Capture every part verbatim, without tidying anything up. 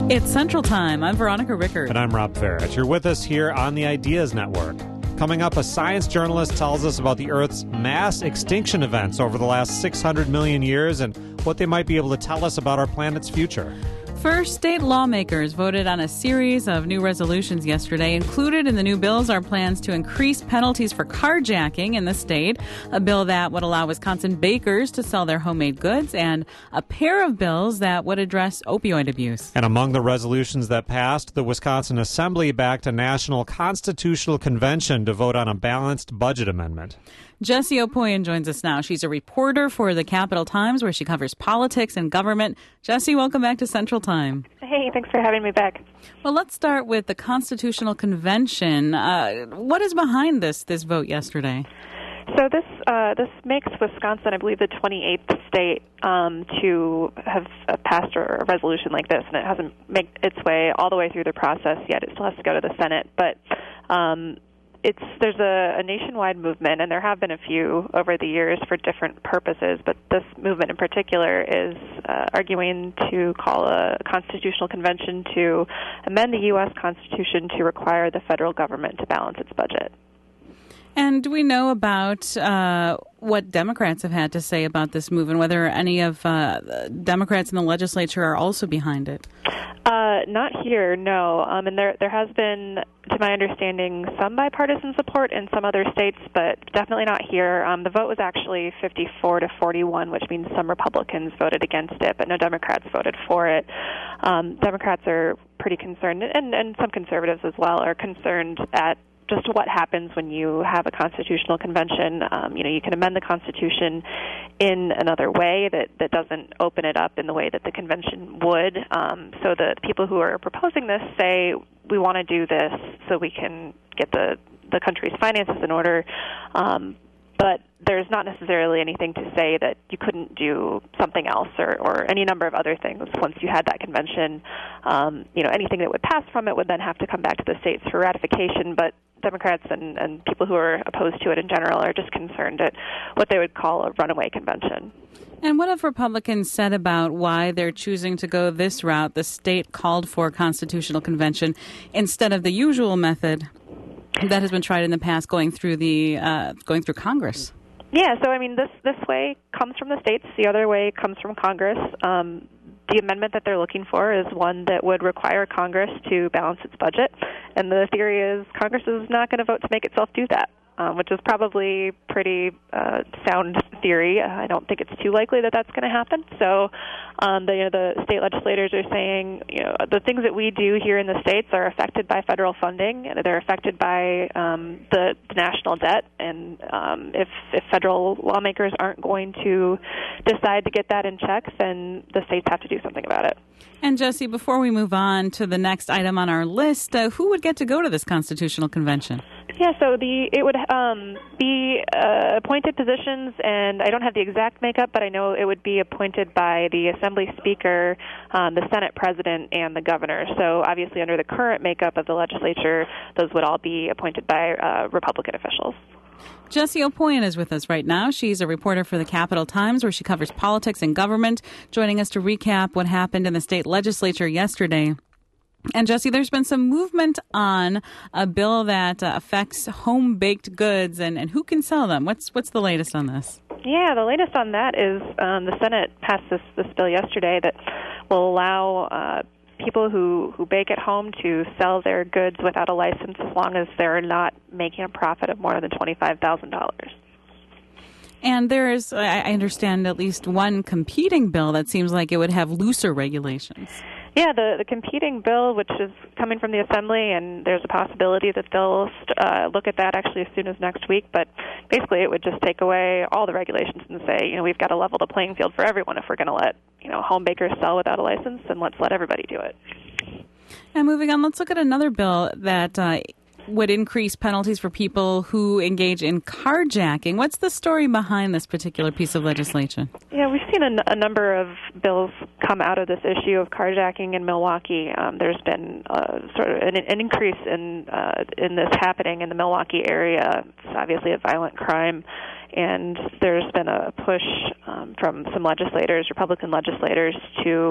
It's Central Time. I'm Veronica Rickard. And I'm Rob Farrett. You're with us here on the Ideas Network. Coming up, a science journalist tells us about the Earth's mass extinction events over the last six hundred million years and what they might be able to tell us about our planet's future. First, state lawmakers voted on a series of new resolutions yesterday. Included in the new bills are plans to increase penalties for carjacking in the state, a bill that would allow Wisconsin bakers to sell their homemade goods, and a pair of bills that would address opioid abuse. And among the resolutions that passed, the Wisconsin Assembly backed a national constitutional convention to vote on a balanced budget amendment. Jessie Opoyan joins us now. She's a reporter for the Capital Times, where she covers politics and government. Jessie, welcome back to Central Time. Hey, thanks for having me back. Well, let's start with the Constitutional Convention. Uh, what is behind this this vote yesterday? So this uh, this makes Wisconsin, I believe, the twenty-eighth state um, to have uh, passed a resolution like this, and it hasn't made its way all the way through the process yet. It still has to go to the Senate, but um, It's there's a, a nationwide movement, and there have been a few over the years for different purposes, but this movement in particular is uh, arguing to call a constitutional convention to amend the U S Constitution to require the federal government to balance its budget. And do we know about uh, what Democrats have had to say about this move, and whether any of uh, Democrats in the legislature are also behind it? Uh, not here, no. Um, and there there has been, to my understanding, some bipartisan support in some other states, but definitely not here. Um, the vote was actually fifty-four to forty-one, which means some Republicans voted against it, but no Democrats voted for it. Um, Democrats are pretty concerned, and, and some conservatives as well are concerned at just what happens when you have a constitutional convention. Um, you know, you can amend the Constitution in another way that, that doesn't open it up in the way that the convention would. Um, so the people who are proposing this say, we want to do this so we can get the, the country's finances in order. Um, but there's not necessarily anything to say that you couldn't do something else or, or any number of other things once you had that convention. Um, you know, anything that would pass from it would then have to come back to the states for ratification, but Democrats and, and people who are opposed to it in general are just concerned at what they would call a runaway convention. And what have Republicans said about why they're choosing to go this route? The state called for a constitutional convention instead of the usual method that has been tried in the past, going through the uh, going through Congress. Yeah, so I mean, this this way comes from the states. The other way comes from Congress. Um, the amendment that they're looking for is one that would require Congress to balance its budget, and the theory is Congress is not going to vote to make itself do that, um, which is probably pretty uh, sound theory. I don't think it's too likely that that's going to happen. So, um, the, you know, the state legislators are saying, you know, the things that we do here in the states are affected by federal funding. They're affected by um, the, the national debt, and um, if, if federal lawmakers aren't going to decide to get that in check, then the states have to do something about it. And Jessie, before we move on to the next item on our list, uh, who would get to go to this constitutional convention? Yeah, so the it would um, be uh, appointed positions, and I don't have the exact makeup, but I know it would be appointed by the Assembly Speaker, um, the Senate President, and the Governor. So obviously under the current makeup of the legislature, those would all be appointed by uh, Republican officials. Jessie Opoyan is with us right now. She's a reporter for the Capital Times, where she covers politics and government, joining us to recap what happened in the state legislature yesterday. And, Jessie, there's been some movement on a bill that uh, affects home-baked goods, and, and who can sell them. What's what's the latest on this? Yeah, the latest on that is um, the Senate passed this, this bill yesterday that will allow uh, people who, who bake at home to sell their goods without a license as long as they're not making a profit of more than twenty-five thousand dollars. And there is, I understand, at least one competing bill that seems like it would have looser regulations. Yeah, the, the competing bill, which is coming from the Assembly, and there's a possibility that they'll uh, look at that actually as soon as next week, but basically it would just take away all the regulations and say, you know, we've got to level the playing field for everyone. If we're going to let, you know, home bakers sell without a license, then let's let everybody do it. And moving on, let's look at another bill that uh, would increase penalties for people who engage in carjacking. What's the story behind this particular piece of legislation? Yeah, we've seen a, a number of bills come out of this issue of carjacking in Milwaukee. Um, there's been uh, sort of an, an increase in uh, in this happening in the Milwaukee area. It's obviously a violent crime, and there's been a push um, from some legislators, Republican legislators, to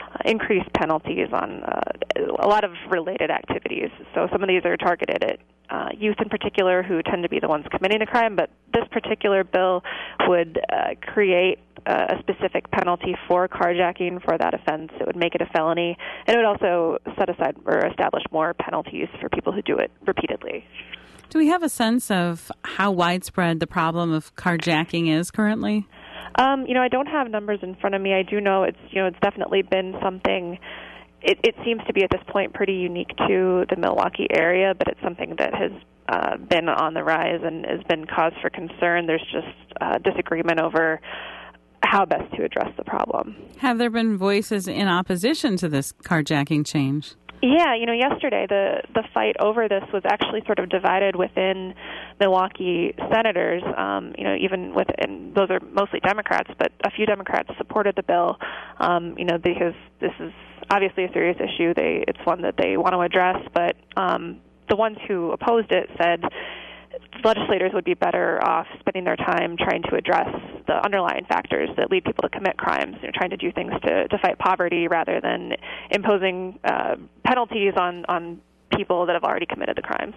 increased penalties on uh, a lot of related activities. So some of these are targeted at uh, youth in particular who tend to be the ones committing the crime, but this particular bill would uh, create uh, a specific penalty for carjacking for that offense. It would make it a felony, and it would also set aside or establish more penalties for people who do it repeatedly. Do we have a sense of how widespread the problem of carjacking is currently? Um, you know, I don't have numbers in front of me. I do know it's, you know, it's definitely been something. It, it seems to be at this point pretty unique to the Milwaukee area, but it's something that has uh, been on the rise and has been cause for concern. There's just uh, disagreement over how best to address the problem. Have there been voices in opposition to this carjacking change? Yeah, you know, yesterday the the fight over this was actually sort of divided within Milwaukee senators. Um, you know, even with, and those are mostly Democrats, but a few Democrats supported the bill. Um, you know, because this is obviously a serious issue. They it's one that they want to address, but um, the ones who opposed it said legislators would be better off spending their time trying to address the underlying factors that lead people to commit crimes, you know, trying to do things to, to fight poverty rather than imposing uh, penalties on, on people that have already committed the crimes.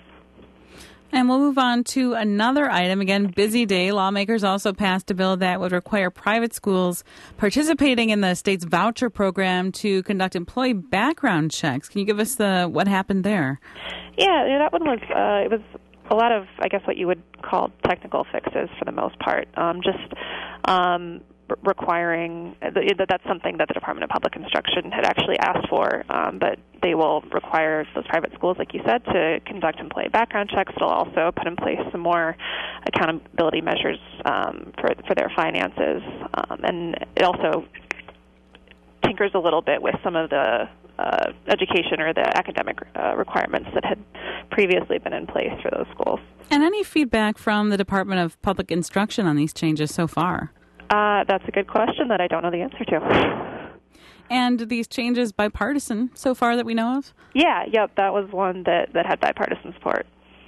And we'll move on to another item. Again, busy day. Lawmakers also passed a bill that would require private schools participating in the state's voucher program to conduct employee background checks. Can you give us the what happened there? Yeah, yeah that one was uh, it was a lot of, I guess, what you would call technical fixes for the most part. Um, just um, r- requiring that that's something that the Department of Public Instruction had actually asked for, um, but they will require those private schools, like you said, to conduct employee background checks. They'll also put in place some more accountability measures um, for for their finances, um, and it also tinkers a little bit with some of the uh, education or the academic uh, requirements that had previously been in place for those schools. And any feedback from the Department of Public Instruction on these changes so far? Uh, that's a good question that I don't know the answer to. And these changes bipartisan so far that we know of? Yeah, yep, that was one that, that had bipartisan support.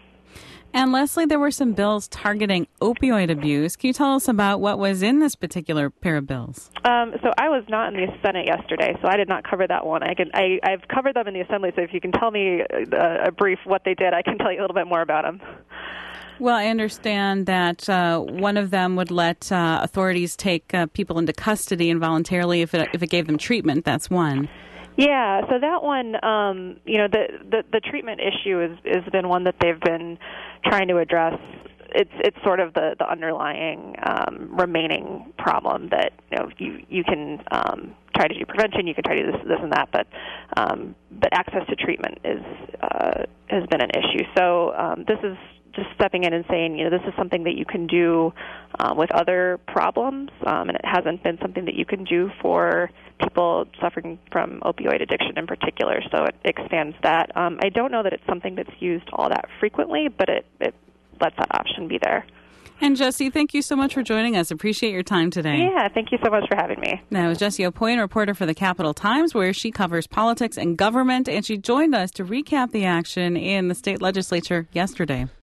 And Leslie, there were some bills targeting opioid abuse. Can you tell us about what was in this particular pair of bills? Um, so I was not in the Senate yesterday, so I did not cover that one. I can, I, I've covered them in the Assembly, so if you can tell me a, a brief what they did, I can tell you a little bit more about them. Well, I understand that uh, one of them would let uh, authorities take uh, people into custody involuntarily if it, if it gave them treatment. That's one. Yeah, so that one, um, you know, the, the the treatment issue is has been one that they've been trying to address. It's it's sort of the the underlying um, remaining problem that you know you you can um, try to do prevention, you can try to do this this and that, but um, but access to treatment is uh, has been an issue. So um, this is just stepping in and saying, you know, this is something that you can do uh, with other problems, um, and it hasn't been something that you can do for people suffering from opioid addiction in particular, so it expands that. Um, I don't know that it's something that's used all that frequently, but it, it lets that option be there. And Jessie, thank you so much for joining us. Appreciate your time today. Yeah, thank you so much for having me. That was Jessie Aupoint, reporter for the Capital Times, where she covers politics and government, and she joined us to recap the action in the state legislature yesterday.